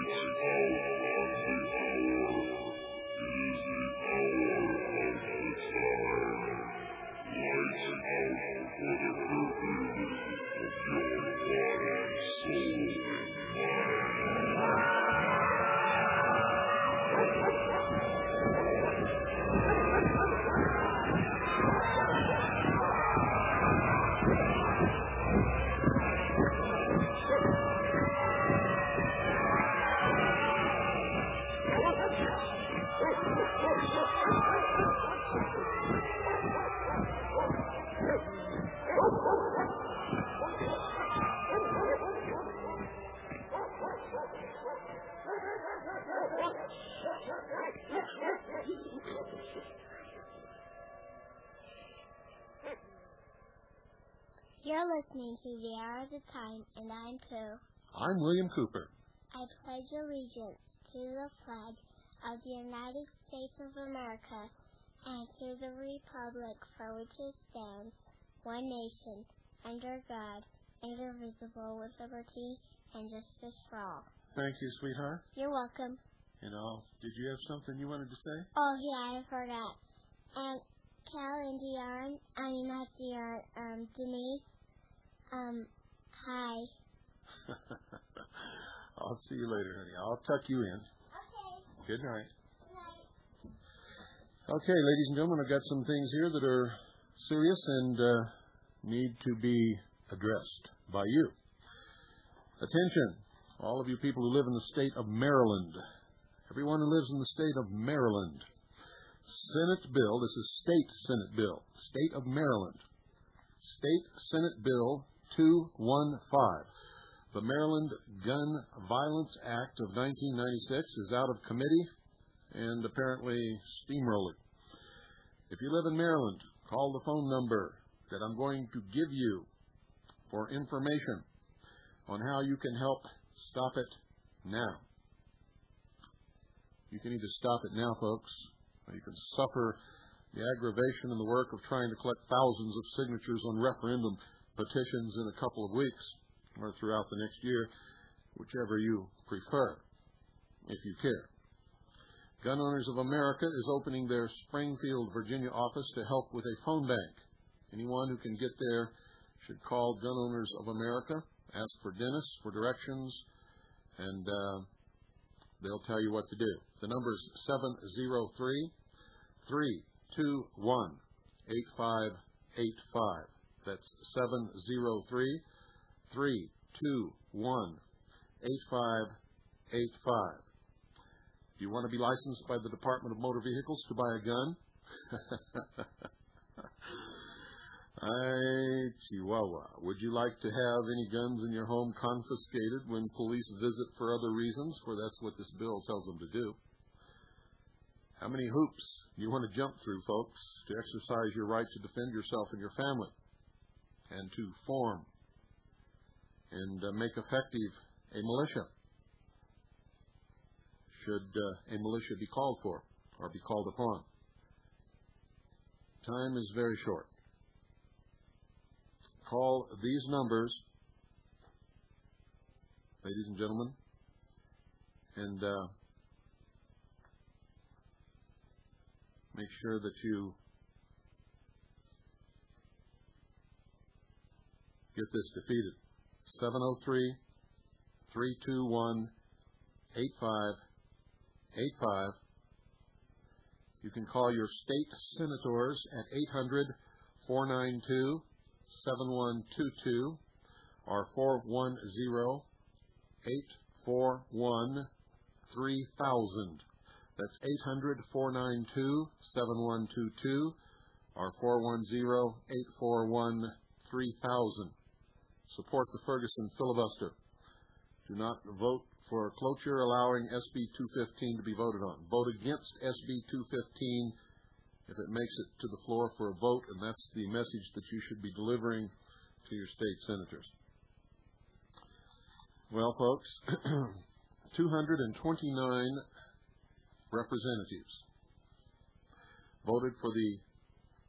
You're listening to The Hour of the Time, and I'm Pooh. I'm William Cooper. I pledge allegiance to the flag of the United States of America and to the republic for which it stands, one nation, under God, indivisible, with liberty and justice for all. Thank you, sweetheart. You're welcome. Did you have something you wanted to say? Oh, yeah, I forgot. And Cal and Dion, not Dion, Denise, hi. I'll see you later, honey. I'll tuck you in. Okay. Good night. Good night. Okay, ladies and gentlemen, I've got some things here that are serious and need to be addressed by you. Attention, all of you people who live in the state of Maryland. Everyone who lives in the state of Maryland. Senate bill, this is state Senate bill, state of Maryland. State Senate Bill 215. The Maryland Gun Violence Act of 1996 is out of committee and apparently steamrolling. If you live in Maryland, call the phone number that I'm going to give you for information on how you can help stop it now. You can either stop it now, folks, or you can suffer the aggravation and the work of trying to collect thousands of signatures on referendum petitions in a couple of weeks or throughout the next year, whichever you prefer, if you care. Gun Owners of America is opening their Springfield, Virginia office to help with a phone bank. Anyone who can get there should call Gun Owners of America, ask for Dennis for directions, and they'll tell you what to do. The number is 703-321-8585. That's 703-321-8585. Do you want to be licensed by the Department of Motor Vehicles to buy a gun? Chihuahua. Would you like to have any guns in your home confiscated when police visit for other reasons? For that's what this bill tells them to do. How many hoops do you want to jump through, folks, to exercise your right to defend yourself and your family and to form and make effective a militia? Should a militia be called for or be called upon? Time is very short. Call these numbers, ladies and gentlemen, and make sure that you get this defeated. 703-321-8585. You can call your state senators at 800-492-7122 or 410-841-3000. That's 800-492-7122 or 410-841-3000. Support the Ferguson filibuster. Do not vote for cloture allowing SB 215 to be voted on. Vote against SB 215 if it makes it to the floor for a vote, and that's the message that you should be delivering to your state senators. Well, folks, 229 representatives voted for the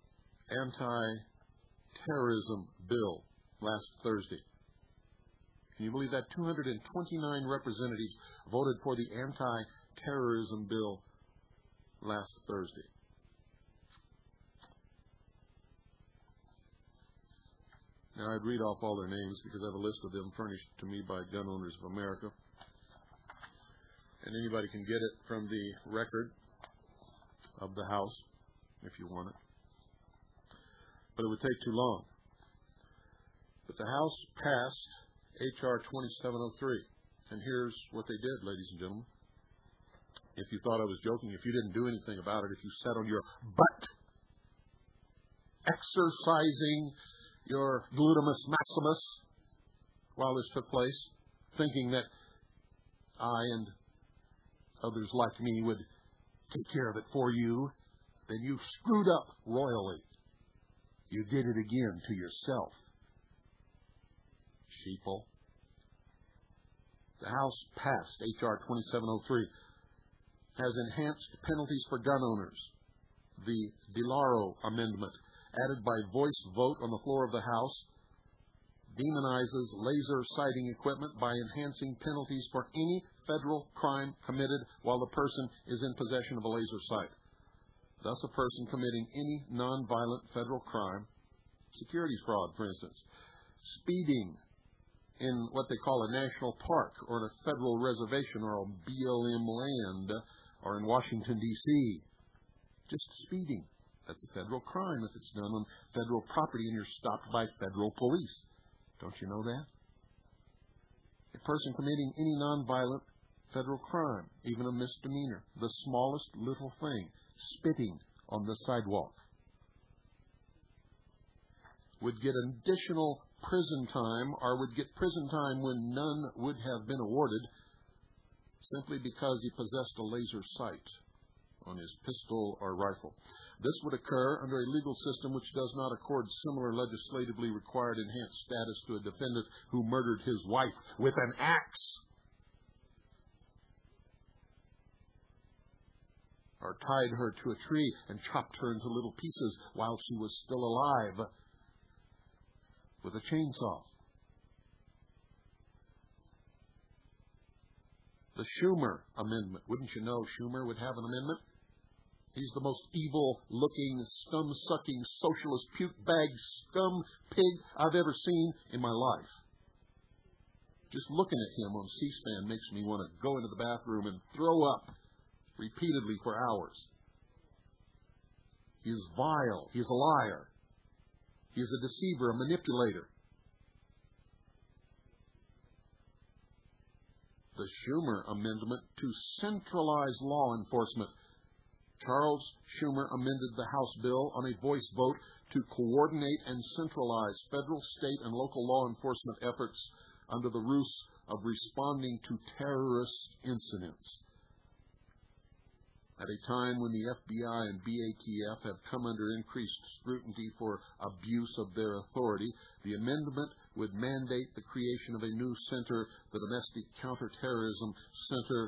anti-terrorism bill last Thursday. Can you believe that? 229 representatives voted for the anti-terrorism bill last Thursday. Now, I'd read off all their names because I have a list of them furnished to me by Gun Owners of America. And anybody can get it from the record of the House if you want it. But it would take too long. But the House passed H.R. 2703. And here's what they did, ladies and gentlemen. If you thought I was joking, if you didn't do anything about it, if you sat on your butt, exercising your glutamus maximus while this took place, thinking that I and others like me would take care of it for you, then you screwed up royally. You did it again to yourself. Sheeple. The House passed H.R. 2703, has enhanced penalties for gun owners. The DeLauro Amendment, added by voice vote on the floor of the House, demonizes laser sighting equipment by enhancing penalties for any federal crime committed while the person is in possession of a laser sight. Thus, a person committing any nonviolent federal crime, securities fraud, for instance, speeding in what they call a national park or in a federal reservation or a BLM land or in Washington, D.C., just speeding. That's a federal crime if it's done on federal property and you're stopped by federal police. Don't you know that? A person committing any nonviolent federal crime, even a misdemeanor, the smallest little thing, spitting on the sidewalk, would get additional prison time or would get prison time when none would have been awarded simply because he possessed a laser sight on his pistol or rifle. This would occur under a legal system which does not accord similar legislatively required enhanced status to a defendant who murdered his wife with an axe or tied her to a tree and chopped her into little pieces while she was still alive with a chainsaw. The Schumer Amendment. Wouldn't you know Schumer would have an amendment? He's the most evil-looking, scum-sucking, socialist, puke-bag, scum pig I've ever seen in my life. Just looking at him on C-SPAN makes me want to go into the bathroom and throw up repeatedly for hours. He's vile. He's a liar. He's a deceiver, a manipulator. The Schumer Amendment to centralize law enforcement. Charles Schumer amended the House bill on a voice vote to coordinate and centralize federal, state, and local law enforcement efforts under the ruse of responding to terrorist incidents. At a time when the FBI and BATF have come under increased scrutiny for abuse of their authority, the amendment would mandate the creation of a new center, the Domestic Counterterrorism Center,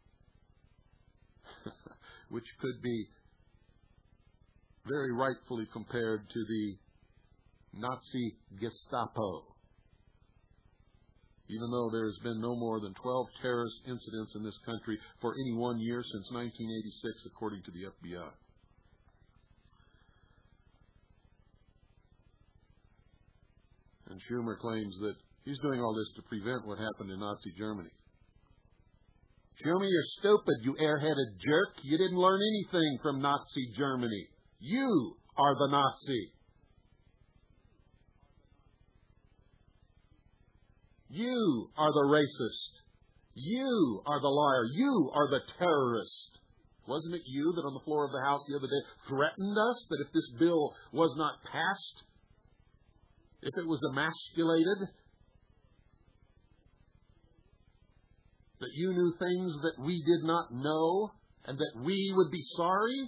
which could be very rightfully compared to the Nazi Gestapo. Even though there has been no more than 12 terrorist incidents in this country for any 1 year since 1986, according to the FBI. And Schumer claims that he's doing all this to prevent what happened in Nazi Germany. Schumer, you're stupid, you airheaded jerk. You didn't learn anything from Nazi Germany. You are the Nazi. You are the racist. You are the liar. You are the terrorist. Wasn't it you that on the floor of the House the other day threatened us that if this bill was not passed, if it was emasculated, that you knew things that we did not know and that we would be sorry?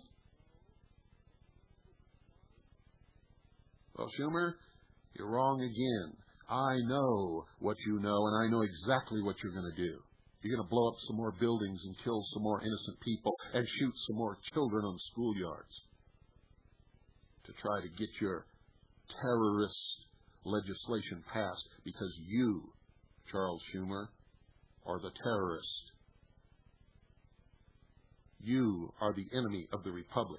Well, Schumer, you're wrong again. I know what you know, and I know exactly what you're going to do. You're going to blow up some more buildings and kill some more innocent people and shoot some more children on schoolyards to try to get your terrorist legislation passed because you Charles Schumer, or the terrorist. You are the enemy of the Republic.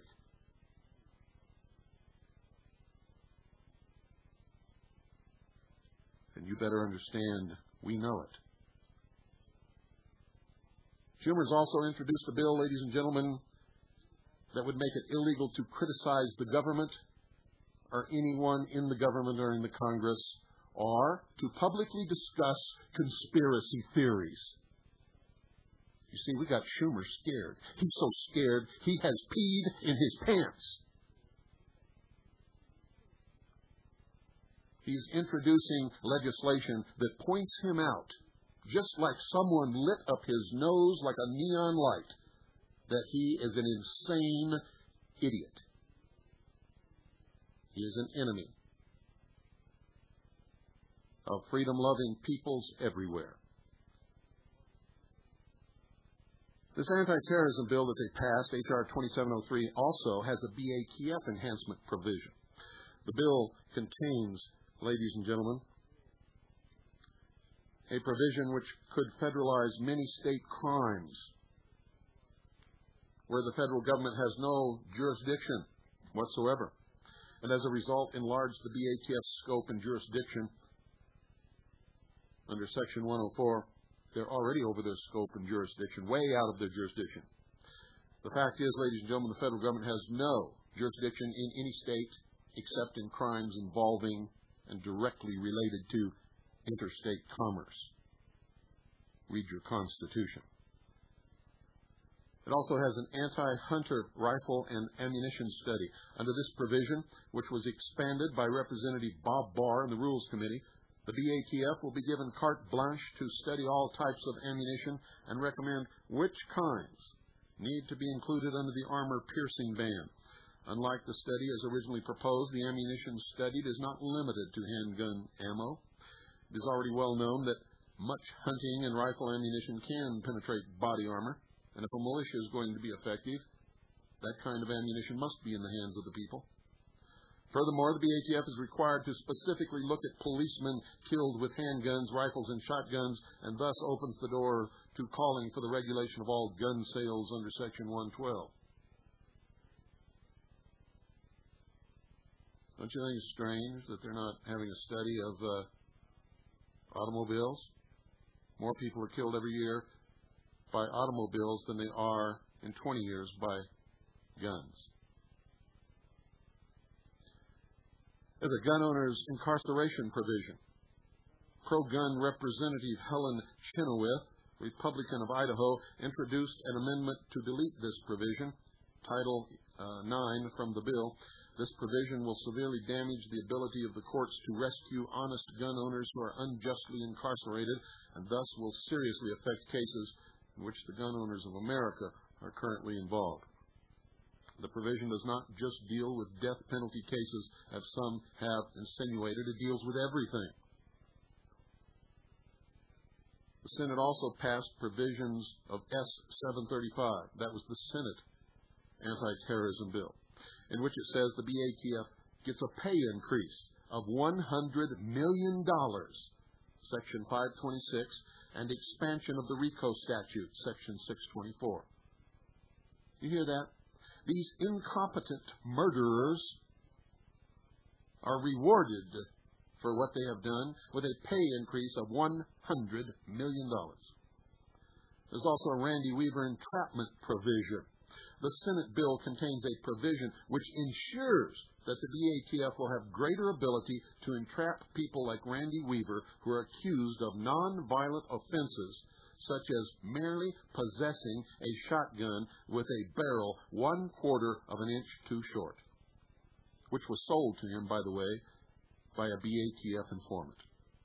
And you better understand, we know it. Schumer's also introduced a bill, ladies and gentlemen, that would make it illegal to criticize the government or anyone in the government or in the Congress, or to publicly discuss conspiracy theories. You see, we got Schumer scared. He's so scared, he has peed in his pants. He's introducing legislation that points him out, just like someone lit up his nose like a neon light, that he is an insane idiot. He is an enemy of freedom-loving peoples everywhere. This anti-terrorism bill that they passed, H.R. 2703, also has a BATF enhancement provision. The bill contains, ladies and gentlemen, a provision which could federalize many state crimes where the federal government has no jurisdiction whatsoever, and as a result enlarge the BATF scope and jurisdiction under Section 104. They're already over their scope and jurisdiction, way out of their jurisdiction. The fact is, ladies and gentlemen, the federal government has no jurisdiction in any state except in crimes involving and directly related to interstate commerce. Read your Constitution. It also has an anti-hunter rifle and ammunition study. Under this provision, which was expanded by Representative Bob Barr in the Rules Committee, the BATF will be given carte blanche to study all types of ammunition and recommend which kinds need to be included under the armor-piercing ban. Unlike the study as originally proposed, the ammunition studied is not limited to handgun ammo. It is already well known that much hunting and rifle ammunition can penetrate body armor, and if a militia is going to be effective, that kind of ammunition must be in the hands of the people. Furthermore, the BATF is required to specifically look at policemen killed with handguns, rifles, and shotguns, and thus opens the door to calling for the regulation of all gun sales under Section 112. Don't you think it's strange that they're not having a study of automobiles? More people are killed every year by automobiles than they are in 20 years by guns. There's a gun owner's incarceration provision. Pro-gun Representative Helen Chenoweth, Republican of Idaho, introduced an amendment to delete this provision, Title 9 from the bill. This provision will severely damage the ability of the courts to rescue honest gun owners who are unjustly incarcerated, and thus will seriously affect cases in which the gun owners of America are currently involved. The provision does not just deal with death penalty cases, as some have insinuated. It deals with everything. The Senate also passed provisions of S-735. That was the Senate anti-terrorism bill, in which it says the BATF gets a pay increase of $100 million, Section 526, and expansion of the RICO statute, Section 624. You hear that? These incompetent murderers are rewarded for what they have done with a pay increase of $100 million. There's also a Randy Weaver entrapment provision. The Senate bill contains a provision which ensures that the BATF will have greater ability to entrap people like Randy Weaver who are accused of nonviolent offenses, such as merely possessing a shotgun with a barrel 1/4 of an inch too short, which was sold to him, by the way, by a BATF informant,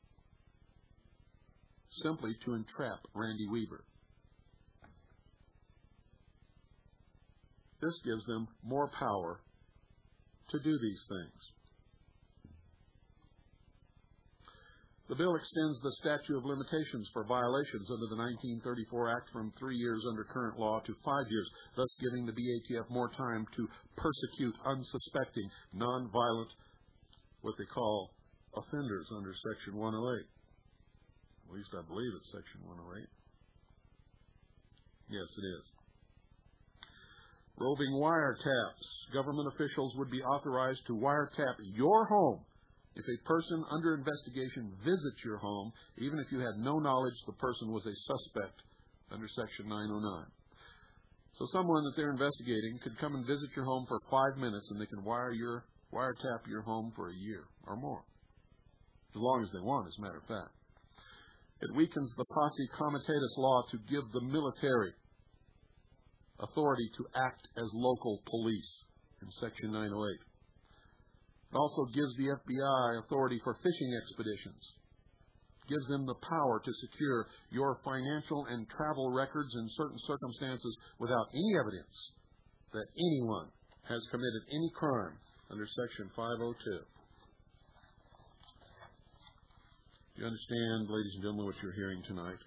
simply to entrap Randy Weaver. This gives them more power to do these things. The bill extends the statute of limitations for violations under the 1934 Act from 3 years under current law to 5 years, thus giving the BATF more time to persecute unsuspecting, nonviolent, what they call offenders under Section 108. At least I believe it's Section 108. Yes, it is. Roving wiretaps. Government officials would be authorized to wiretap your home if a person under investigation visits your home, even if you had no knowledge the person was a suspect under Section 909. So someone that they're investigating could come and visit your home for 5 minutes, and they can wiretap your home for a year or more, as long as they want, as a matter of fact. It weakens the posse comitatus law to give the military authority to act as local police in Section 908. It also gives the FBI authority for fishing expeditions. It gives them the power to secure your financial and travel records in certain circumstances without any evidence that anyone has committed any crime under Section 502. You understand, ladies and gentlemen, what you're hearing tonight?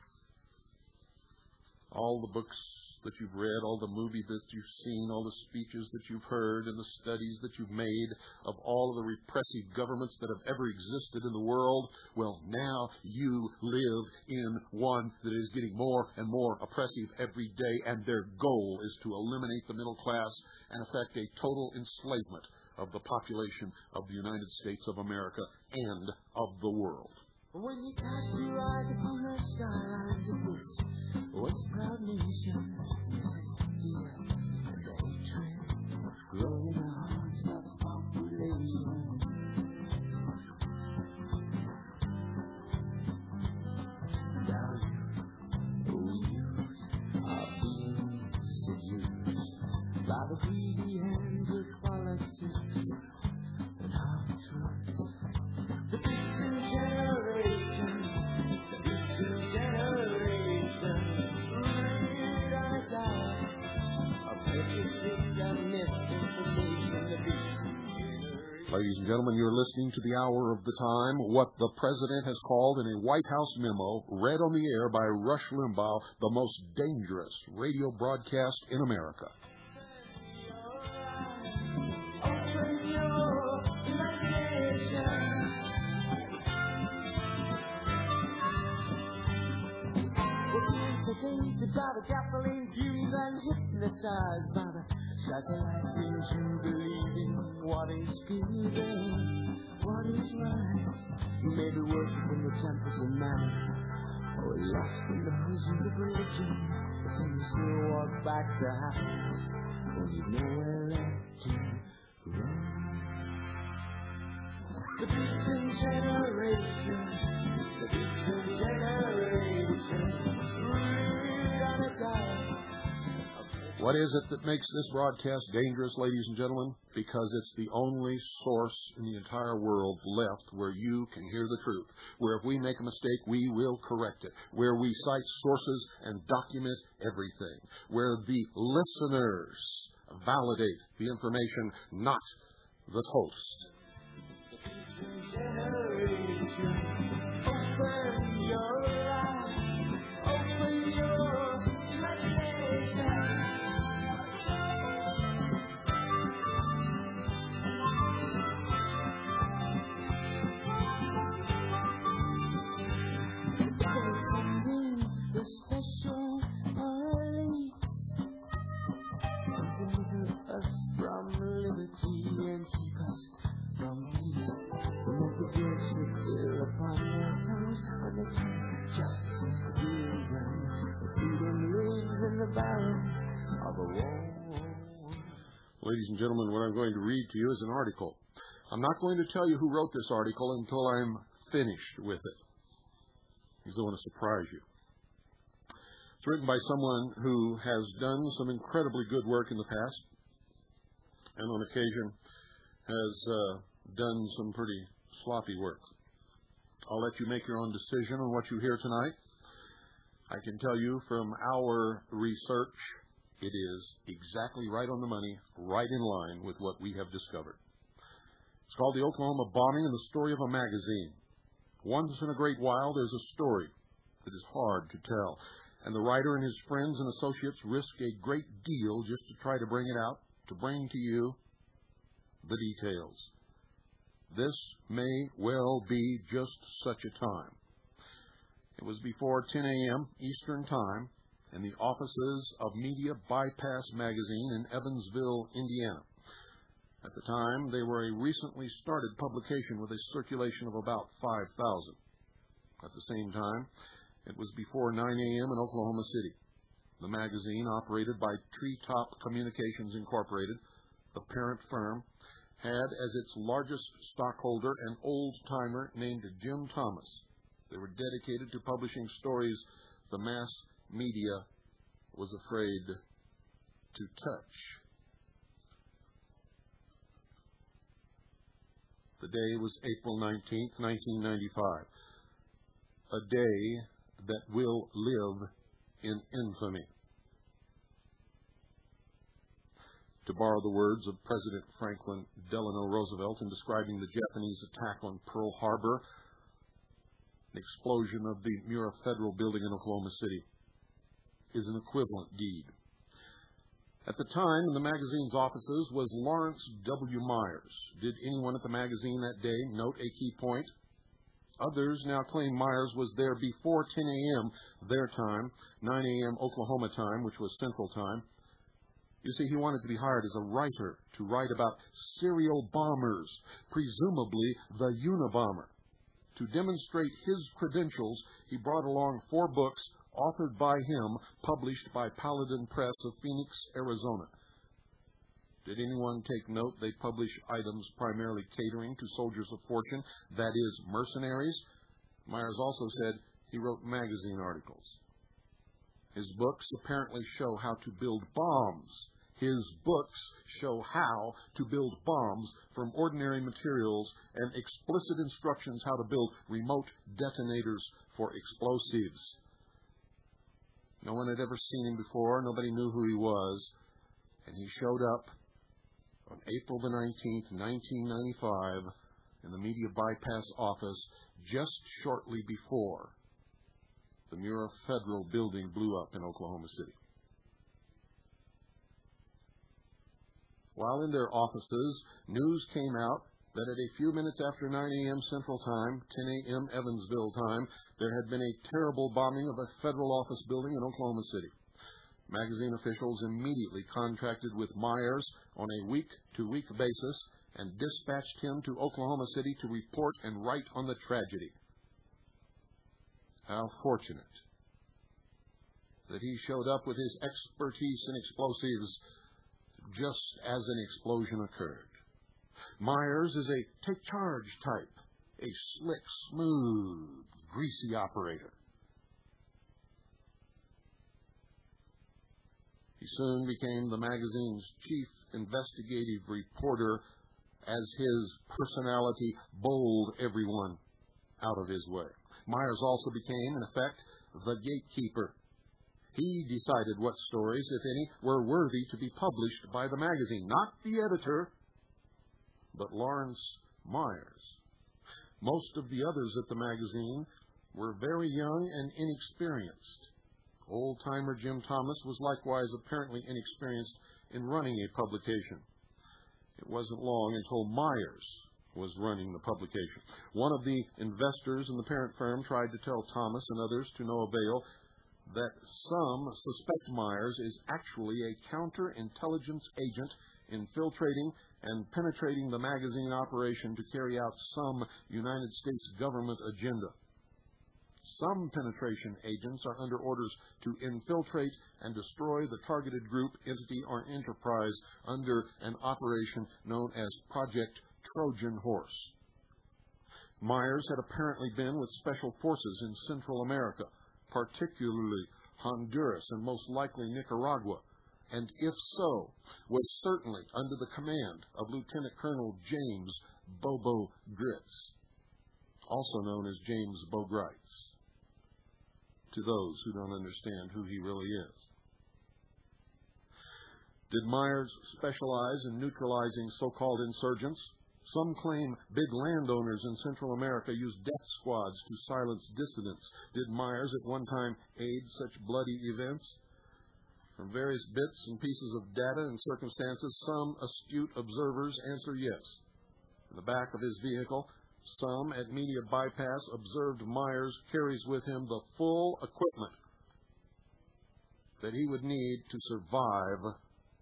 All the books that you've read, all the movies that you've seen, all the speeches that you've heard, and the studies that you've made of all of the repressive governments that have ever existed in the world, well, now you live in one that is getting more and more oppressive every day, and their goal is to eliminate the middle class and effect a total enslavement of the population of the United States of America and of the world. When you cast your eyes upon the skylines of this once proud nation, this is here, and the hatred growing in the hearts of its population. Now you are being seduced by the greedy hands of politics and half-truths. The beaten generation, the beaten generation, read on a diet of prejudice and misinformation. The beaten generation. Ladies and gentlemen, you're listening to the Hour of the Time, what the President has called in a White House memo, read on the air by Rush Limbaugh, the most dangerous radio broadcast in America. Open your imagination. Sedated by the gasoline fumes and hypnotized by the satellites into believing what is good and what is right. Maybe worshiping the temples of man, or lost in the bosoms of religion, but then you still walk back to happiness when you've nowhere left to go. The beaten generation, the beaten generation. What is it that makes this broadcast dangerous, ladies and gentlemen? Because it's the only source in the entire world left where you can hear the truth, where if we make a mistake, we will correct it, where we cite sources and document everything, where the listeners validate the information, not the host. Open your eyes, open your imagination. The special police deliver us from liberty and keep us from peace. Let the guilt feel upon their tongues when they teach justice and freedom. Freedom lives in the barrel of a war. Ladies and gentlemen, what I'm going to read to you is an article. I'm not going to tell you who wrote this article until I'm finished with it, because I want to surprise you. It's written by someone who has done some incredibly good work in the past, and on occasion has done some pretty sloppy work. I'll let you make your own decision on what you hear tonight. I can tell you from our research, it is exactly right on the money, right in line with what we have discovered. It's called The Oklahoma Bombing and the Story of a Magazine. Once in a great while, there's a story that is hard to tell, and the writer and his friends and associates risk a great deal just to try to bring it out, to bring to you the details. This may well be just such a time. It was before 10 a.m. Eastern Time in the offices of Media Bypass magazine in Evansville, Indiana. At the time, they were a recently started publication with a circulation of about 5,000. At the same time, it was before 9 a.m. in Oklahoma City. The magazine, operated by Treetop Communications Incorporated, the parent firm, had as its largest stockholder an old-timer named Jim Thomas. They were dedicated to publishing stories the mass media was afraid to touch. The day was April 19th, 1995, a day that will live in infamy. To borrow the words of President Franklin Delano Roosevelt in describing the Japanese attack on Pearl Harbor, the explosion of the Murrah Federal Building in Oklahoma City is an equivalent deed. At the time, in the magazine's offices was Lawrence W. Myers. Did anyone at the magazine that day note a key point? Others now claim Myers was there before 10 a.m. their time, 9 a.m. Oklahoma time, which was Central Time. You see, he wanted to be hired as a writer to write about serial bombers, presumably the Unabomber. To demonstrate his credentials, he brought along 4 books authored by him, published by Paladin Press of Phoenix, Arizona. Did anyone take note they publish items primarily catering to soldiers of fortune, that is, mercenaries? Myers also said he wrote magazine articles. His books apparently show how to build bombs. His books show how to build bombs from ordinary materials and explicit instructions how to build remote detonators for explosives. No one had ever seen him before. Nobody knew who he was. And he showed up on April the 19th, 1995, in the Media Bypass office just shortly before the Murrah Federal Building blew up in Oklahoma City. While in their offices, news came out that at a few minutes after 9 a.m. Central Time, 10 a.m. Evansville time, there had been a terrible bombing of a federal office building in Oklahoma City. Magazine officials immediately contracted with Myers on a week-to-week basis and dispatched him to Oklahoma City to report and write on the tragedy. How fortunate that he showed up with his expertise in explosives just as an explosion occurred. Myers is a take-charge type, a slick, smooth, greasy operator. He soon became the magazine's chief investigative reporter as his personality bowled everyone out of his way. Myers also became, in effect, the gatekeeper. He decided what stories, if any, were worthy to be published by the magazine. Not the editor, but Lawrence Myers. Most of the others at the magazine were very young and inexperienced. Old-timer Jim Thomas was likewise apparently inexperienced in running a publication. It wasn't long until Myers was running the publication. One of the investors in the parent firm tried to tell Thomas and others to no avail that some suspect Myers is actually a counterintelligence agent infiltrating and penetrating the magazine operation to carry out some United States government agenda. Some penetration agents are under orders to infiltrate and destroy the targeted group, entity, or enterprise under an operation known as Project Trojan Horse. Myers had apparently been with special forces in Central America, particularly Honduras and most likely Nicaragua, and if so, was certainly under the command of Lieutenant Colonel James Bobo Gritz, also known as James Bogreitz, to those who don't understand who he really is. Did Myers specialize in neutralizing so-called insurgents? Some claim big landowners in Central America used death squads to silence dissidents. Did Myers at one time aid such bloody events? From various bits and pieces of data and circumstances, some astute observers answer yes. In the back of his vehicle Some at Media Bypass observed Myers carries with him the full equipment that he would need to survive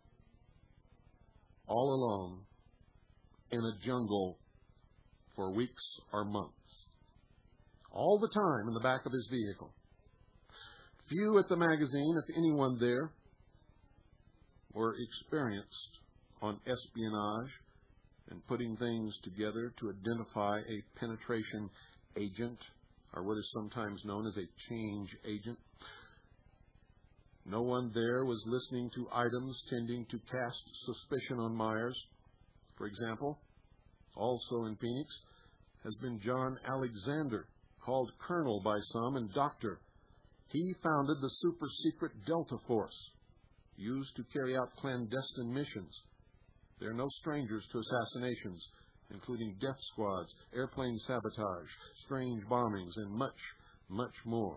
all alone in a jungle for weeks or months, all the time in the back of his vehicle. Few at the magazine, if anyone there, were experienced on espionage and putting things together to identify a penetration agent, or what is sometimes known as a change agent. No one there was listening to items tending to cast suspicion on Myers. For example, also in Phoenix has been John Alexander, called Colonel by some and Doctor. He founded the super-secret Delta Force, used to carry out clandestine missions. They are no strangers to assassinations, including death squads, airplane sabotage, strange bombings, and much, much more.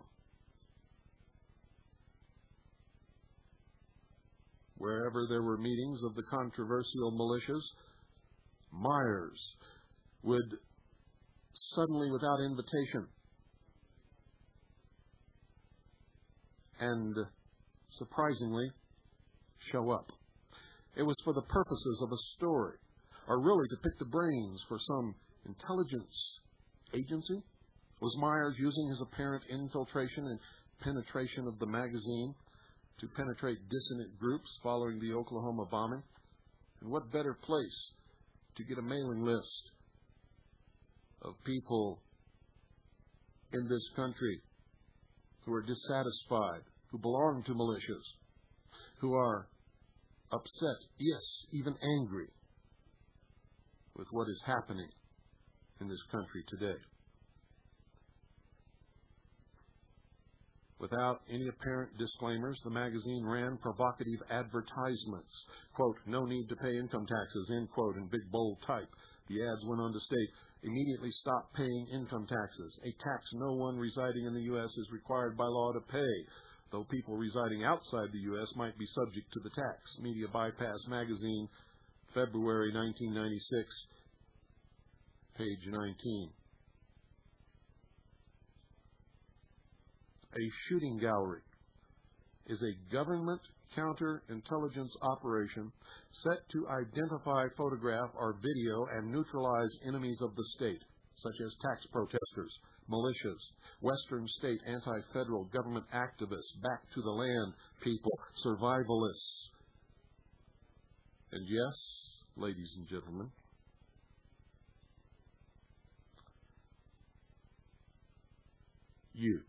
Wherever there were meetings of the controversial militias, Myers would suddenly, without invitation, and surprisingly, show up. It was for the purposes of a story, or really to pick the brains for some intelligence agency. Was Myers using his apparent infiltration and penetration of the magazine to penetrate dissident groups following the Oklahoma bombing? And what better place to get a mailing list of people in this country who are dissatisfied, who belong to militias, who are upset, yes, even angry with what is happening in this country today. Without any apparent disclaimers, the magazine ran provocative advertisements. Quote, "No need to pay income taxes," end quote, in big bold type. The ads went on to state, "Immediately stop paying income taxes, a tax no one residing in the U.S. is required by law to pay, though people residing outside the U.S. might be subject to the tax." Media Bypass Magazine, February 1996, page 19. A shooting gallery is a government counterintelligence operation set to identify, photograph, or video and neutralize enemies of the state, such as tax protesters, militias, Western state anti-federal government activists, back to the land people, survivalists. And yes, ladies and gentlemen, you.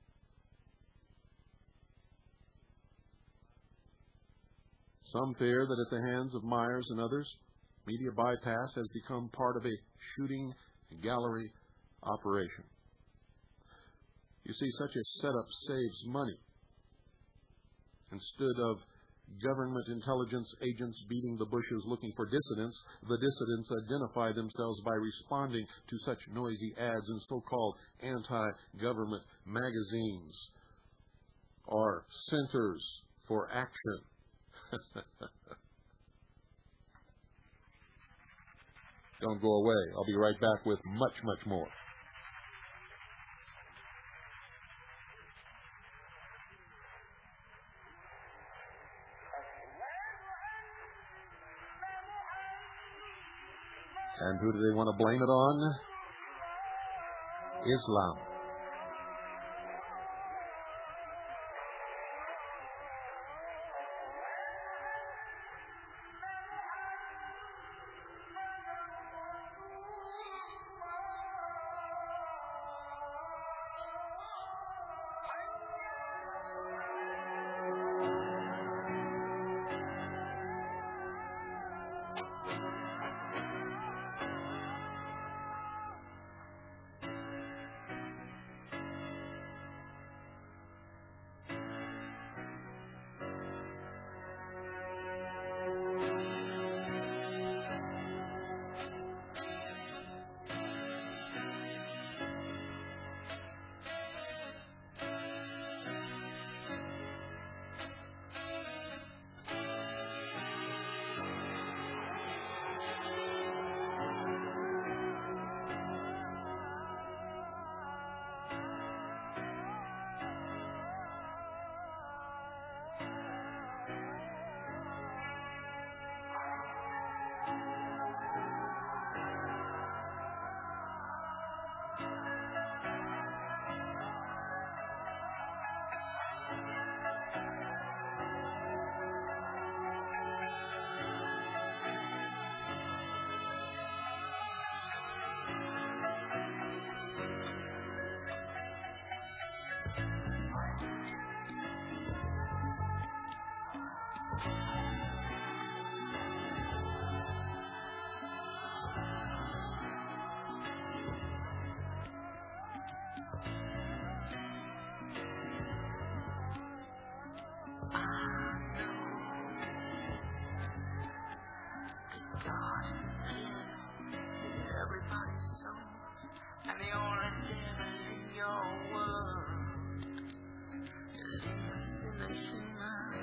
Some fear that at the hands of Myers and others, Media Bypass has become part of a shooting gallery operation. You see, such a setup saves money. Instead of government intelligence agents beating the bushes looking for dissidents, the dissidents identify themselves by responding to such noisy ads in so-called anti-government magazines or centers for action. Don't go away. I'll be right back with much, much more. And who do they want to blame it on? Islam. your world. It lives in the human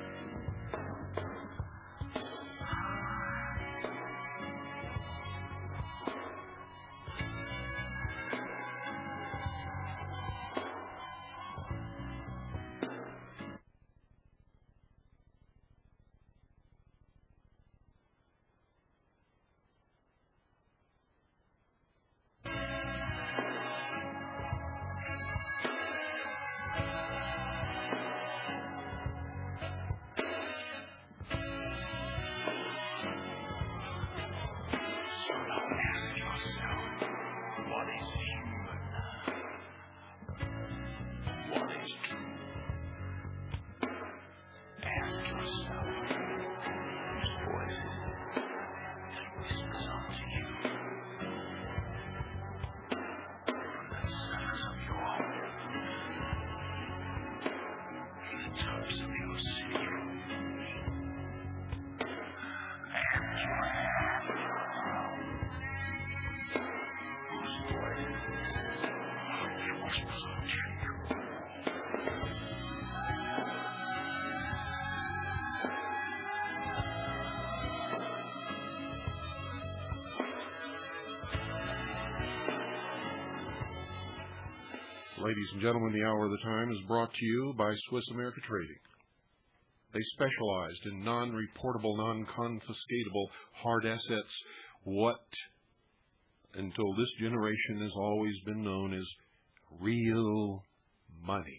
Ladies and gentlemen, the Hour of the Time is brought to you by Swiss America Trading. They specialized in non-reportable, non-confiscatable hard assets, what until this generation has always been known as real money.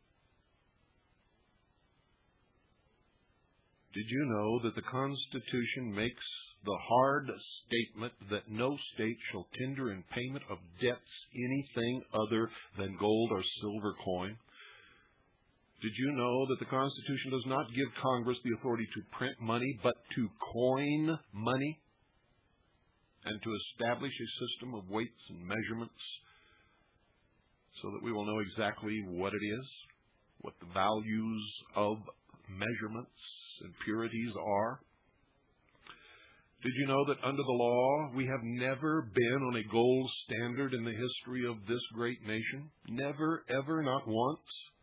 Did you know that the Constitution makes the hard statement that no state shall tender in payment of debts anything other than gold or silver coin? Did you know that the Constitution does not give Congress the authority to print money, but to coin money and to establish a system of weights and measurements so that we will know exactly what it is, what the values of measurements and purities are? Did you know that under the law we have never been on a gold standard in the history of this great nation? Never, ever, not once.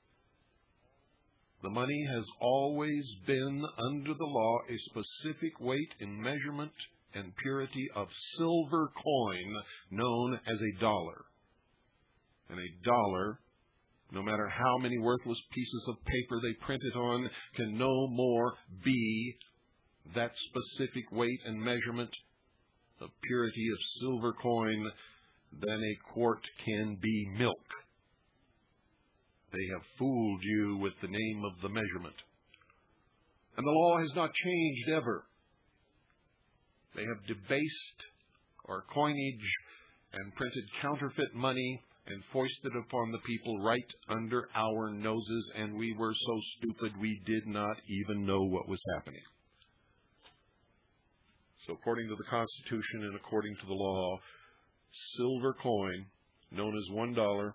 The money has always been, under the law, a specific weight in measurement and purity of silver coin known as a dollar. And a dollar, no matter how many worthless pieces of paper they print it on, can no more be that specific weight and measurement of purity of silver coin than a quart can be milk. They have fooled you with the name of the measurement. And the law has not changed ever. They have debased our coinage and printed counterfeit money and foisted upon the people right under our noses, and we were so stupid we did not even know what was happening. So according to the Constitution and according to the law, silver coin, known as $1,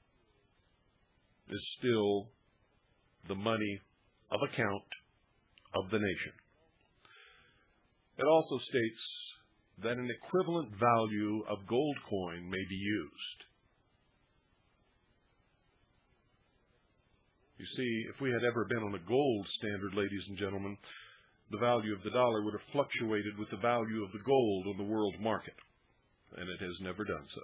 is still the money of account of the nation. It also states that an equivalent value of gold coin may be used. You see, if we had ever been on a gold standard, ladies and gentlemen, the value of the dollar would have fluctuated with the value of the gold on the world market, and it has never done so.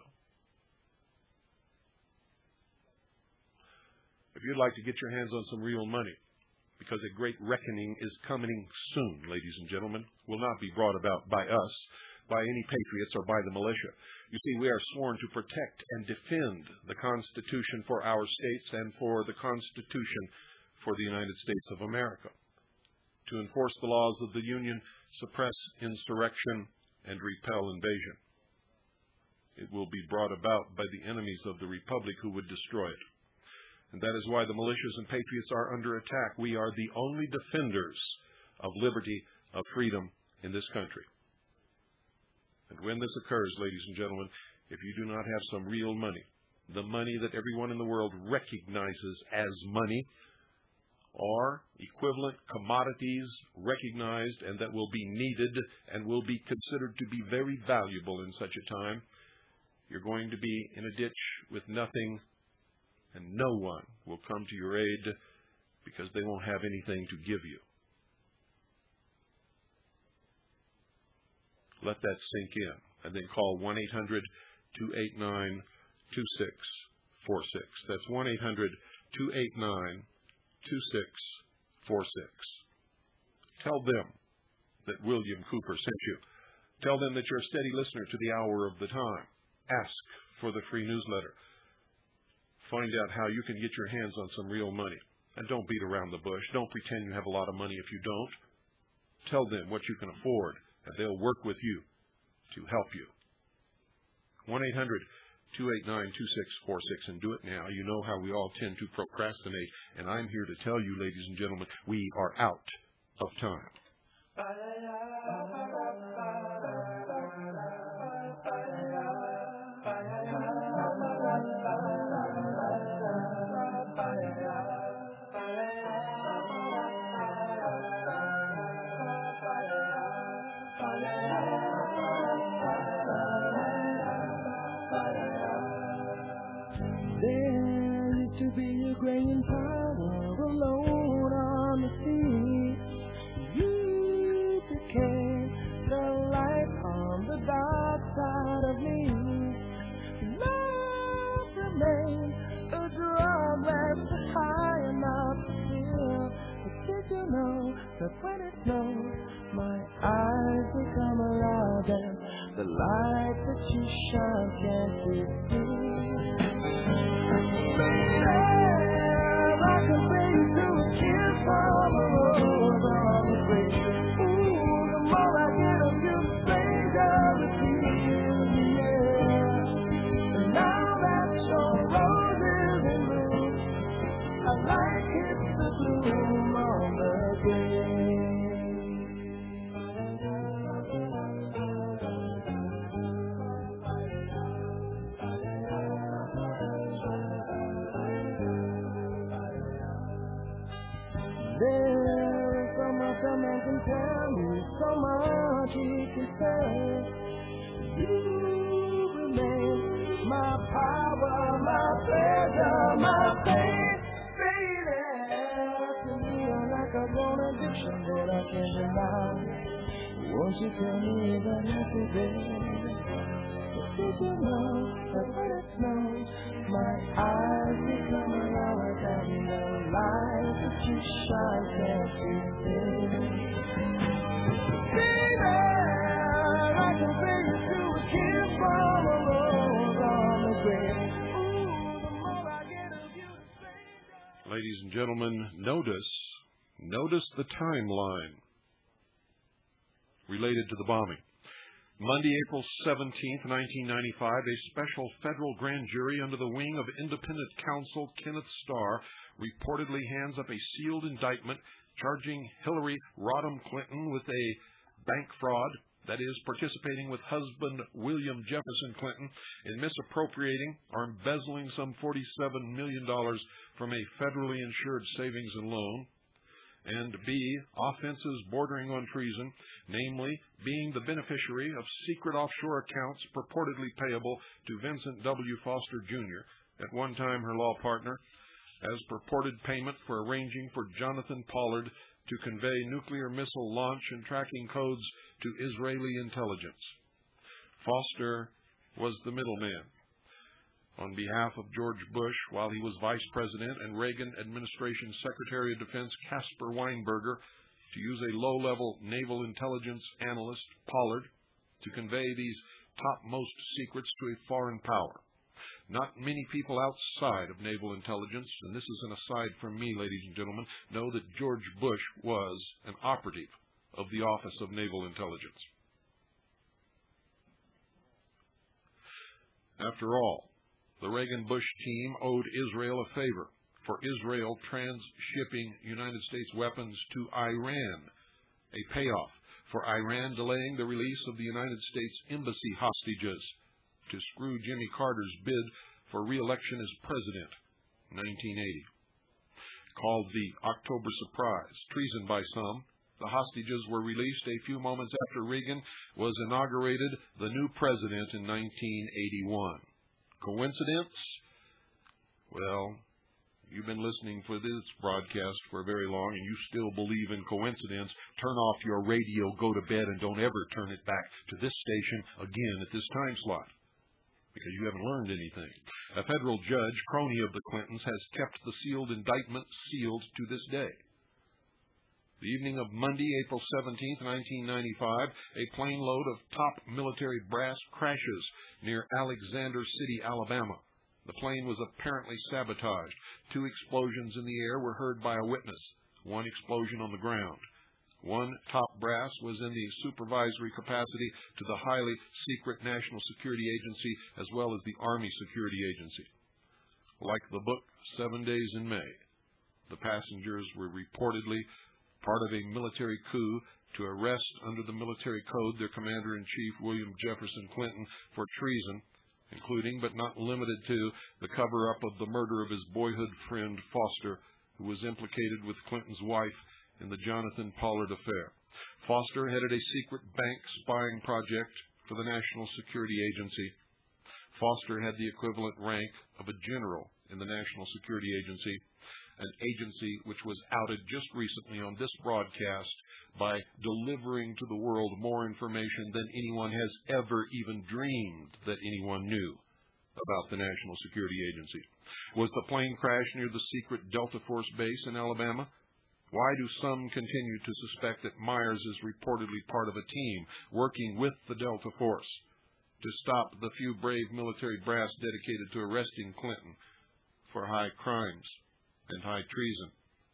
If you'd like to get your hands on some real money, because a great reckoning is coming soon, ladies and gentlemen, will not be brought about by us, by any patriots, or by the militia. You see, we are sworn to protect and defend the Constitution for our states and for the Constitution for the United States of America, to enforce the laws of the Union, suppress insurrection, and repel invasion. It will be brought about by the enemies of the Republic who would destroy it. And that is why the militias and patriots are under attack. We are the only defenders of liberty, of freedom in this country. And when this occurs, ladies and gentlemen, if you do not have some real money, the money that everyone in the world recognizes as money, or equivalent commodities recognized and that will be needed and will be considered to be very valuable in such a time, you're going to be in a ditch with nothing and no one will come to your aid because they won't have anything to give you. Let that sink in, and then call 1-800-289-2646. That's 1-800-289-2646. Tell them that William Cooper sent you. Tell them that you're a steady listener to the Hour of the Time. Ask for the free newsletter. Find out how you can get your hands on some real money. And don't beat around the bush. Don't pretend you have a lot of money if you don't. Tell them what you can afford, and they'll work with you to help you. 1-800-289-2646, and do it now. You know how we all tend to procrastinate, and I'm here to tell you, ladies and gentlemen, we are out of time. There used to be a grain power alone on the sea. You became the light on the dark side of me. Love remained a drum that's high enough to feel. But did you know that when it snows, my eyes become alive and the light that you shine can't be seen? Someone can tell me so much he can say. You remain my power, my pleasure, my faith. Baby, to me you're like a grown addiction that I can't deny. Won't you tell me that happy baby? Did you know that when it snows, my eyes become alive and the light that you shine can't be seen? Baby, I can bring you to a kiss from a rose on the grave. Ooh, the more I get of you, the stranger. Ladies and gentlemen, notice the timeline related to the bombing. Monday, April 17th, 1995, a special federal grand jury under the wing of independent counsel Kenneth Starr reportedly hands up a sealed indictment charging Hillary Rodham Clinton with a bank fraud, that is, participating with husband William Jefferson Clinton in misappropriating or embezzling some $47 million from a federally insured savings and loan, and B, offenses bordering on treason, namely being the beneficiary of secret offshore accounts purportedly payable to Vincent W. Foster, Jr., at one time her law partner, as purported payment for arranging for Jonathan Pollard to convey nuclear missile launch and tracking codes to Israeli intelligence. Foster was the middleman. On behalf of George Bush, while he was Vice President, and Reagan Administration Secretary of Defense Caspar Weinberger, to use a low-level naval intelligence analyst, Pollard, to convey these topmost secrets to a foreign power. Not many people outside of naval intelligence, and this is an aside from me, ladies and gentlemen, know that George Bush was an operative of the Office of Naval Intelligence. After all, the Reagan-Bush team owed Israel a favor for Israel transshipping United States weapons to Iran, a payoff for Iran delaying the release of the United States embassy hostages to screw Jimmy Carter's bid for re-election as president in 1980. Called the October Surprise, treason by some, the hostages were released a few moments after Reagan was inaugurated the new president in 1981. Coincidence? Well, you've been listening for this broadcast for very long and you still believe in coincidence, turn off your radio, go to bed, and don't ever turn it back to this station again at this time slot, because you haven't learned anything. A federal judge, crony of the Clintons, has kept the sealed indictment sealed to this day. The evening of Monday, April 17, 1995, a plane load of top military brass crashes near Alexander City, Alabama. The plane was apparently sabotaged. 2 explosions in the air were heard by a witness, 1 explosion on the ground. 1 top brass was in the supervisory capacity to the highly secret National Security Agency as well as the Army Security Agency. Like the book 7 Days in May, the passengers were reportedly part of a military coup to arrest under the military code their commander-in-chief, William Jefferson Clinton, for treason, including but not limited to the cover-up of the murder of his boyhood friend Foster, who was implicated with Clinton's wife in the Jonathan Pollard affair. Foster headed a secret bank spying project for the National Security Agency. Foster had the equivalent rank of a general in the National Security Agency, an agency which was outed just recently on this broadcast by delivering to the world more information than anyone has ever even dreamed that anyone knew about the National Security Agency. Was the plane crash near the secret Delta Force base in Alabama? Why do some continue to suspect that Myers is reportedly part of a team working with the Delta Force to stop the few brave military brass dedicated to arresting Clinton for high crimes and high treason,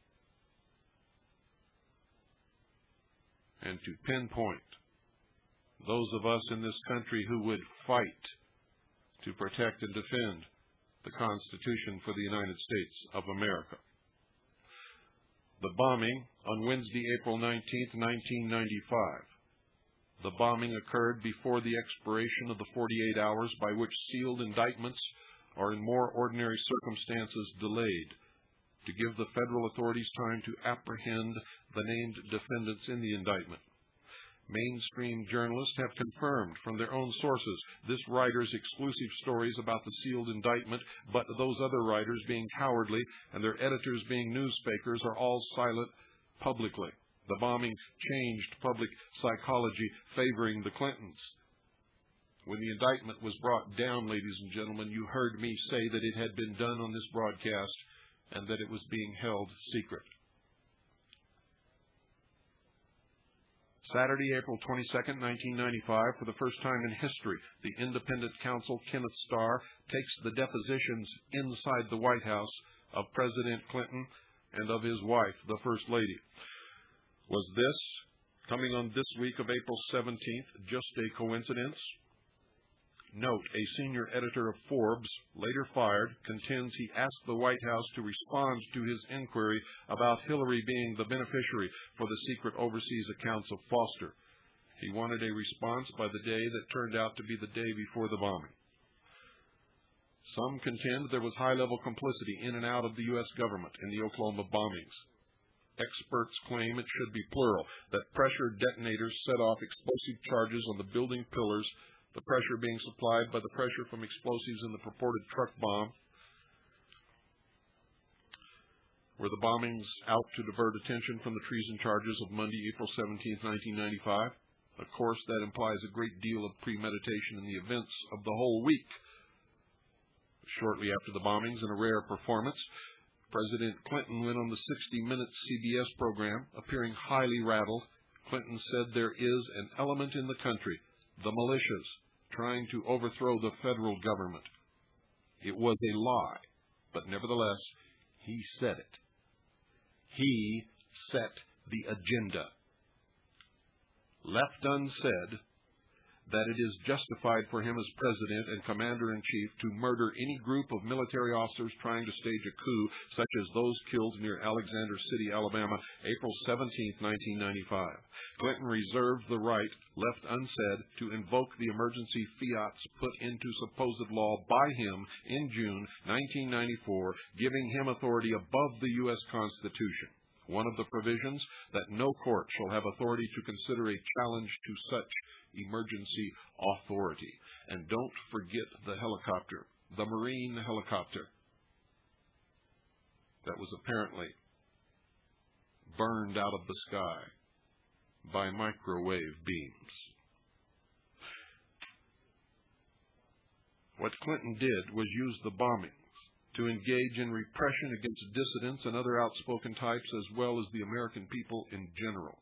and to pinpoint those of us in this country who would fight to protect and defend the Constitution for the United States of America? The bombing on Wednesday, April 19, 1995. The bombing occurred before the expiration of the 48 hours by which sealed indictments are in more ordinary circumstances delayed, to give the federal authorities time to apprehend the named defendants in the indictment. Mainstream journalists have confirmed from their own sources this writer's exclusive stories about the sealed indictment, but those other writers, being cowardly and their editors being newspapers, are all silent publicly. The bombing changed public psychology, favoring the Clintons. When the indictment was brought down, ladies and gentlemen, you heard me say that it had been done on this broadcast and that it was being held secret. Saturday, April 22, 1995, for the first time in history, the independent counsel Kenneth Starr takes the depositions inside the White House of President Clinton and of his wife, the First Lady. Was this, coming on this week of April 17th, just a coincidence? Note, a senior editor of Forbes, later fired, contends he asked the White House to respond to his inquiry about Hillary being the beneficiary for the secret overseas accounts of Foster. He wanted a response by the day that turned out to be the day before the bombing. Some contend there was high-level complicity in and out of the U.S. government in the Oklahoma bombings. Experts claim it should be plural, that pressure detonators set off explosive charges on the building pillars, the pressure being supplied by the pressure from explosives in the purported truck bomb. Were the bombings out to divert attention from the treason charges of Monday, April 17, 1995? Of course, that implies a great deal of premeditation in the events of the whole week. Shortly after the bombings, in a rare performance, President Clinton went on the 60-minute CBS program, appearing highly rattled. Clinton said there is an element in the country, the militias, trying to overthrow the federal government. It was a lie, but nevertheless, he said it. He set the agenda. Left unsaid that it is justified for him as president and commander-in-chief to murder any group of military officers trying to stage a coup, such as those killed near Alexander City, Alabama, April 17, 1995. Clinton reserved the right, left unsaid, to invoke the emergency fiats put into supposed law by him in June 1994, giving him authority above the U.S. Constitution. One of the provisions, that no court shall have authority to consider a challenge to such emergency authority. And don't forget the helicopter, the Marine helicopter. that was apparently burned out of the sky by microwave beams. What Clinton did was use the bombings to engage in repression against dissidents and other outspoken types, as well as the American people in general.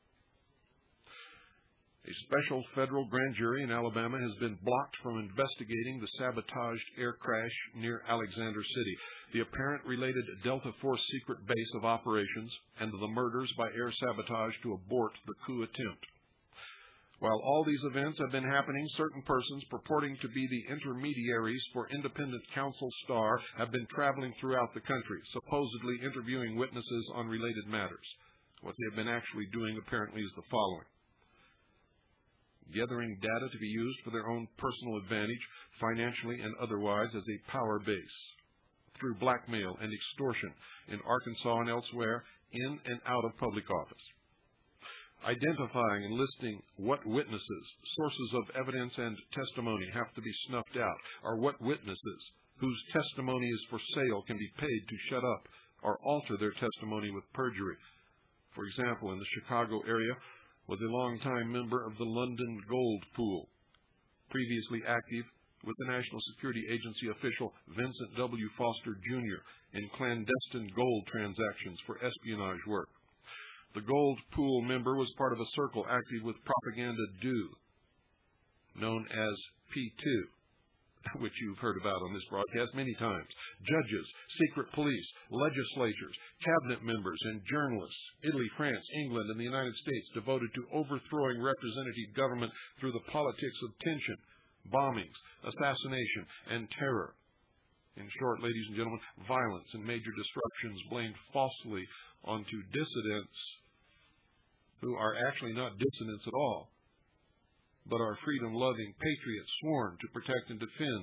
A special federal grand jury in Alabama has been blocked from investigating the sabotaged air crash near Alexander City, the apparent related Delta Force secret base of operations, and the murders by air sabotage to abort the coup attempt. While all these events have been happening, certain persons purporting to be the intermediaries for independent counsel Starr have been traveling throughout the country, supposedly interviewing witnesses on related matters. What they have been actually doing apparently is the following: gathering data to be used for their own personal advantage, financially and otherwise, as a power base, through blackmail and extortion in Arkansas and elsewhere, in and out of public office. Identifying and listing what witnesses, sources of evidence and testimony have to be snuffed out, or what witnesses whose testimony is for sale can be paid to shut up or alter their testimony with perjury. For example, in the Chicago area was a longtime member of the London Gold Pool, previously active with the National Security Agency official Vincent W. Foster, Jr. in clandestine gold transactions for espionage work. The Gold Pool member was part of a circle active with Propaganda Do, known as P2, which you've heard about on this broadcast many times. Judges, secret police, legislatures, cabinet members, and journalists, Italy, France, England, and the United States, devoted to overthrowing representative government through the politics of tension, bombings, assassination, and terror. In short, ladies and gentlemen, violence and major disruptions blamed falsely onto dissidents who are actually not dissidents at all, but are freedom-loving patriots sworn to protect and defend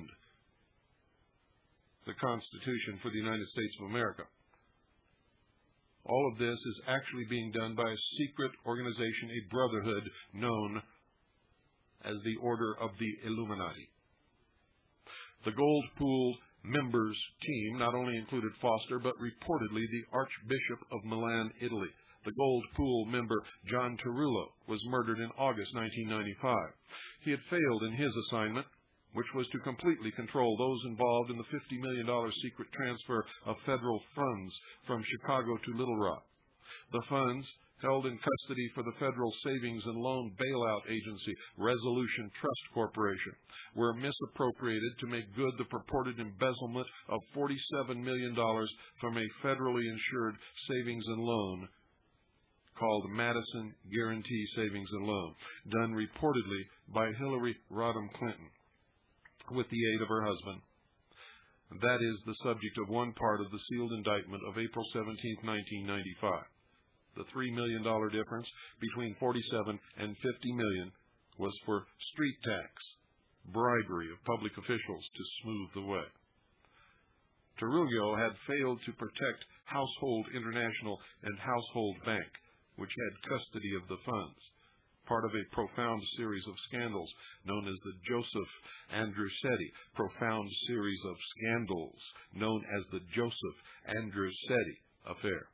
the Constitution for the United States of America. All of this is actually being done by a secret organization, a brotherhood known as the Order of the Illuminati. The Gold Pool members' team not only included Foster, but reportedly the Archbishop of Milan, Italy. The Gold Pool member John Tarullo was murdered in August 1995. He had failed in his assignment, which was to completely control those involved in the $50 million secret transfer of federal funds from Chicago to Little Rock. The funds, held in custody for the Federal Savings and Loan Bailout Agency, Resolution Trust Corporation, were misappropriated to make good the purported embezzlement of $47 million from a federally insured savings and loan called Madison Guarantee Savings and Loan, done reportedly by Hillary Rodham Clinton with the aid of her husband. That is the subject of one part of the sealed indictment of April 17, 1995. The $3 million difference between $47 and $50 million was for street tax, bribery of public officials to smooth the way. Tarullo had failed to protect Household International and Household Bank, which had custody of the funds, part of a profound series of scandals known as the Joseph Andrussetti profound series of scandals known as the Joseph Andrussetti affair.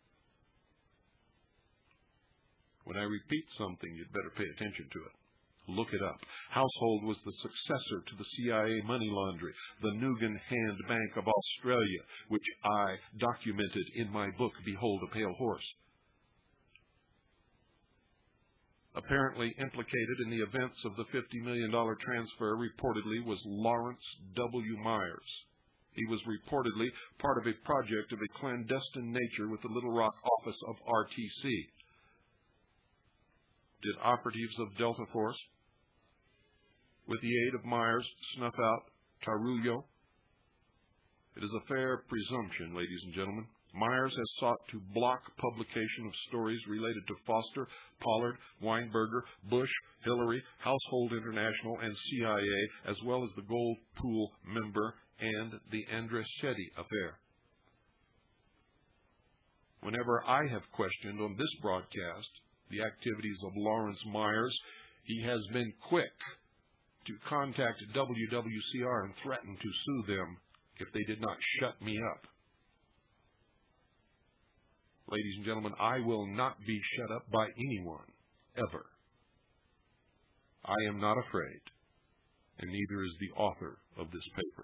When I repeat something, you'd better pay attention to it. Look it up. Household was the successor to the CIA money laundry, the Nugan Hand Bank of Australia, which I documented in my book, Behold a Pale Horse. Apparently implicated in the events of the $50 million transfer reportedly was Lawrence W. Myers. He was reportedly part of a project of a clandestine nature with the Little Rock office of RTC. Did operatives of Delta Force, with the aid of Myers, snuff out Tarullo? It is a fair presumption, ladies and gentlemen. Myers has sought to block publication of stories related to Foster, Pollard, Weinberger, Bush, Hillary, Household International, and CIA, as well as the Gold Pool member and the Andrussetti affair. Whenever I have questioned on this broadcast the activities of Lawrence Myers, he has been quick to contact WWCR and threaten to sue them if they did not shut me up. ladies and gentlemen, I will not be shut up by anyone, ever. I am not afraid, and neither is the author of this paper.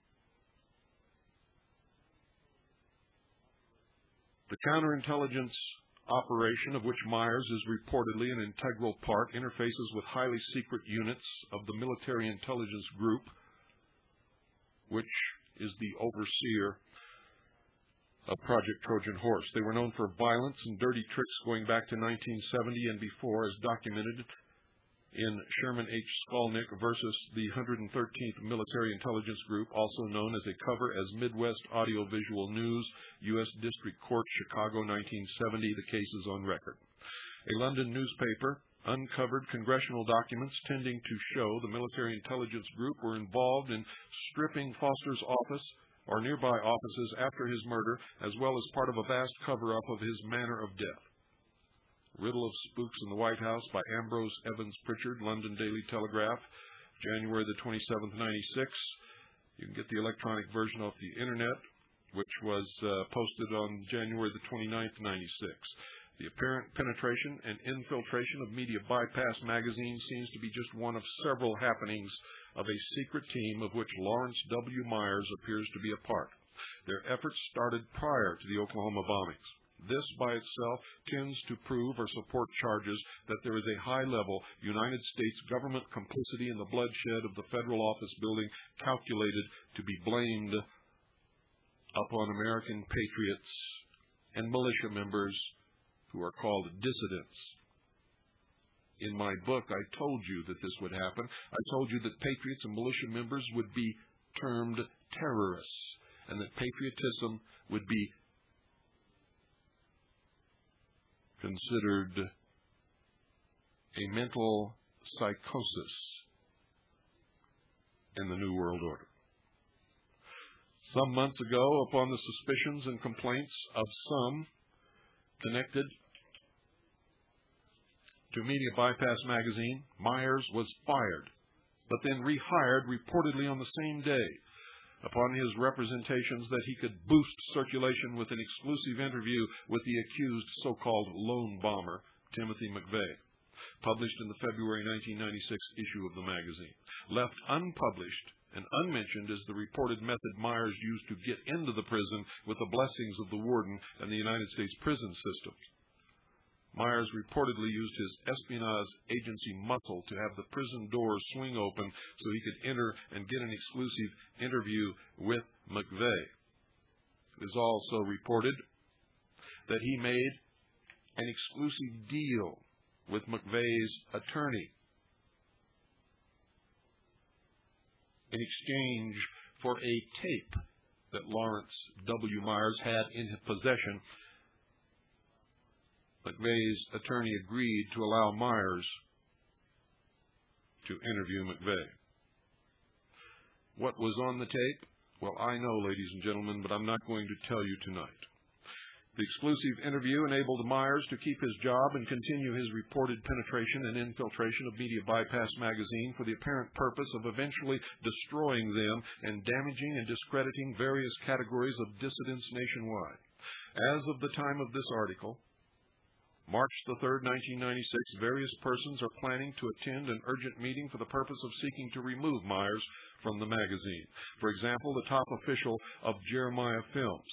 The counterintelligence operation, of which Myers is reportedly an integral part, interfaces with highly secret units of the military intelligence group, which is the overseer of Project Trojan Horse. They were known for violence and dirty tricks going back to 1970 and before, as documented in Sherman H. Skolnick versus the 113th Military Intelligence Group, also known as a cover as Midwest Audiovisual News, U.S. District Court, Chicago, 1970. The case is on record. A London newspaper uncovered congressional documents tending to show the Military Intelligence Group were involved in stripping Foster's office or nearby offices after his murder, as well as part of a vast cover-up of his manner of death. Riddle of Spooks in the White House by Ambrose Evans Pritchard, London Daily Telegraph, January the 27th, 96. You can get the electronic version off the internet, which was posted on January the 29th, 96. The apparent penetration and infiltration of Media Bypass magazine seems to be just one of several happenings of a secret team of which Lawrence W. Myers appears to be a part. Their efforts started prior to the Oklahoma bombings. This by itself tends to prove or support charges that there is a high-level United States government complicity in the bloodshed of the federal office building calculated to be blamed upon American patriots and militia members who are called dissidents. In my book, I told you that this would happen. I told you that patriots and militia members would be termed terrorists, and that patriotism would be considered a mental psychosis in the New World Order. Some months ago, upon the suspicions and complaints of some connected to Media Bypass magazine, Myers was fired, but then rehired reportedly on the same day, upon his representations that he could boost circulation with an exclusive interview with the accused so-called lone bomber, Timothy McVeigh, published in the February 1996 issue of the magazine. Left unpublished and unmentioned is the reported method Myers used to get into the prison with the blessings of the warden and the United States prison system. Myers reportedly used his espionage agency muscle to have the prison doors swing open so he could enter and get an exclusive interview with McVeigh. It is also reported that he made an exclusive deal with McVeigh's attorney in exchange for a tape that Lawrence W. Myers had in his possession. McVeigh's attorney agreed to allow Myers to interview McVeigh. What was on the tape? Well, I know, ladies and gentlemen, but I'm not going to tell you tonight. The exclusive interview enabled Myers to keep his job and continue his reported penetration and infiltration of Media Bypass magazine for the apparent purpose of eventually destroying them and damaging and discrediting various categories of dissidents nationwide. As of the time of this article, March the 3rd, 1996, various persons are planning to attend an urgent meeting for the purpose of seeking to remove Myers from the magazine. For example, the top official of Jeremiah Films,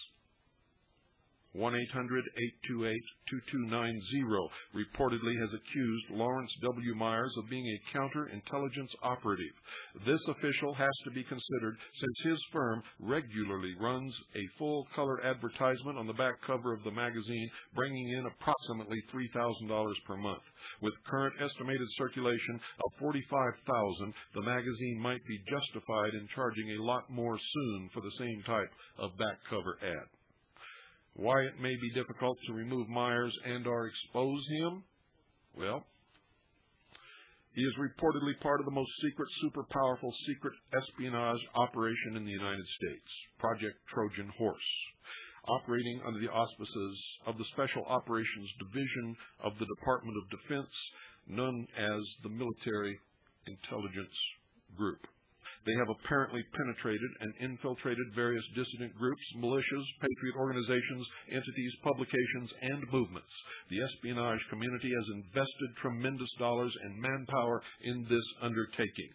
1-800-828-2290, reportedly has accused Lawrence W. Myers of being a counterintelligence operative. This official has to be considered since his firm regularly runs a full-color advertisement on the back cover of the magazine, bringing in approximately $3,000 per month. With current estimated circulation of 45,000, the magazine might be justified in charging a lot more soon for the same type of back cover ad. Why it may be difficult to remove Myers and or expose him? Well, he is reportedly part of the most secret, super powerful secret espionage operation in the United States, Project Trojan Horse, operating under the auspices of the Special Operations Division of the Department of Defense, known as the Military Intelligence Group. They have apparently penetrated and infiltrated various dissident groups, militias, patriot organizations, entities, publications, and movements. The espionage community has invested tremendous dollars and manpower in this undertaking.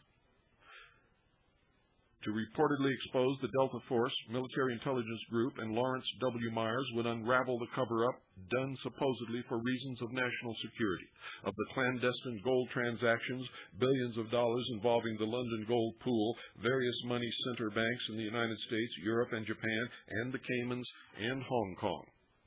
To reportedly expose the Delta Force military intelligence group and Lawrence W. Myers would unravel the cover-up done supposedly for reasons of national security, of the clandestine gold transactions, billions of dollars involving the London Gold Pool, various money center banks in the United States, Europe, and Japan, and the Caymans, and Hong Kong,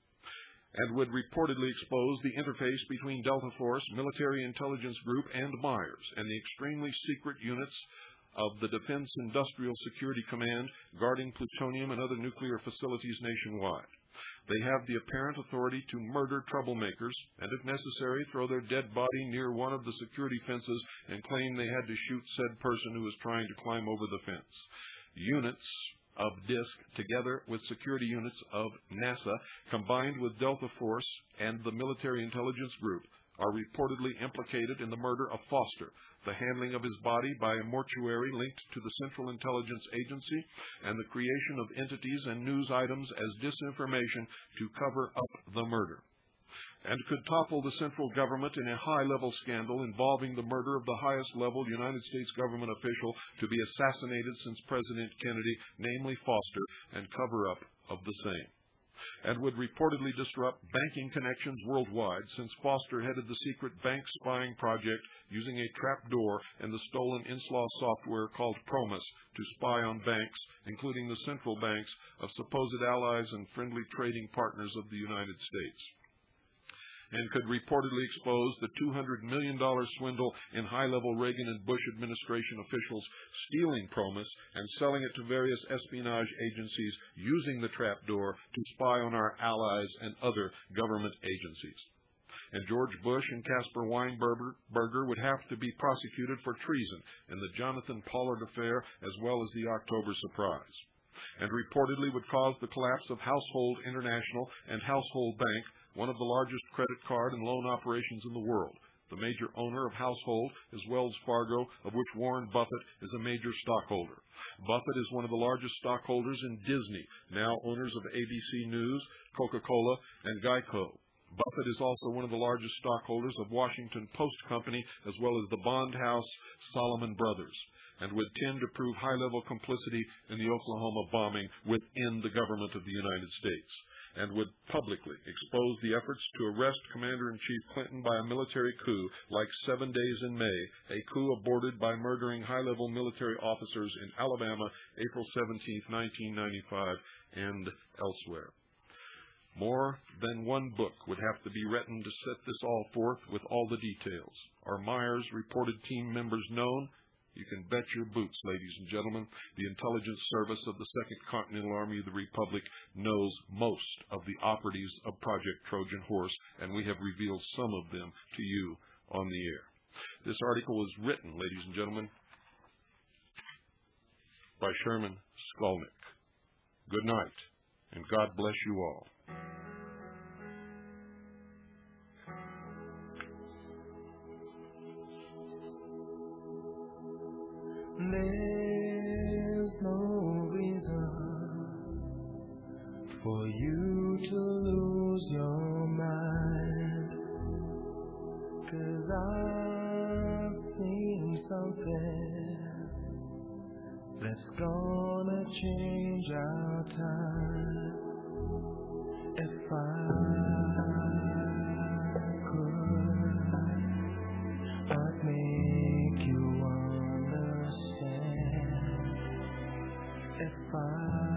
and would reportedly expose the interface between Delta Force, military intelligence group, and Myers, and the extremely secret units of the Defense Industrial Security Command guarding plutonium and other nuclear facilities nationwide. They have the apparent authority to murder troublemakers and, if necessary, throw their dead body near one of the security fences and claim they had to shoot said person who was trying to climb over the fence. Units of DISC, together with security units of NASA, combined with Delta Force and the Military Intelligence Group, are reportedly implicated in the murder of Foster, the handling of his body by a mortuary linked to the Central Intelligence Agency, and the creation of entities and news items as disinformation to cover up the murder, and could topple the central government in a high-level scandal involving the murder of the highest-level United States government official to be assassinated since President Kennedy, namely Foster, and cover-up of the same, and would reportedly disrupt banking connections worldwide since Foster headed the secret bank spying project using a trapdoor and the stolen INSLAW software called Promus to spy on banks, including the central banks of supposed allies and friendly trading partners of the United States, and could reportedly expose the $200 million swindle in high-level Reagan and Bush administration officials stealing Promus and selling it to various espionage agencies using the trapdoor to spy on our allies and other government agencies. And George Bush and Caspar Weinberger would have to be prosecuted for treason in the Jonathan Pollard affair as well as the October surprise, and reportedly would cause the collapse of Household International and Household Bank, one of the largest credit card and loan operations in the world. The major owner of Household is Wells Fargo, of which Warren Buffett is a major stockholder. Buffett is one of the largest stockholders in Disney, now owners of ABC News, Coca-Cola, and Geico. Buffett is also one of the largest stockholders of Washington Post Company, as well as the bond house Salomon Brothers, and would tend to prove high-level complicity in the Oklahoma bombing within the government of the United States, and would publicly expose the efforts to arrest Commander-in-Chief Clinton by a military coup like 7 Days in May, a coup aborted by murdering high-level military officers in Alabama, April 17, 1995, and elsewhere. More than one book would have to be written to set this all forth with all the details. Are Myers reported team members known? You can bet your boots, ladies and gentlemen. The intelligence service of the Second Continental Army of the Republic knows most of the operatives of Project Trojan Horse, and we have revealed some of them to you on the air. This article was written, ladies and gentlemen, by Sherman Skolnick. Good night, and God bless you all. There's no reason for you to lose your mind, 'cause I've seen something that's gonna change our time. If I'd make you understand. If I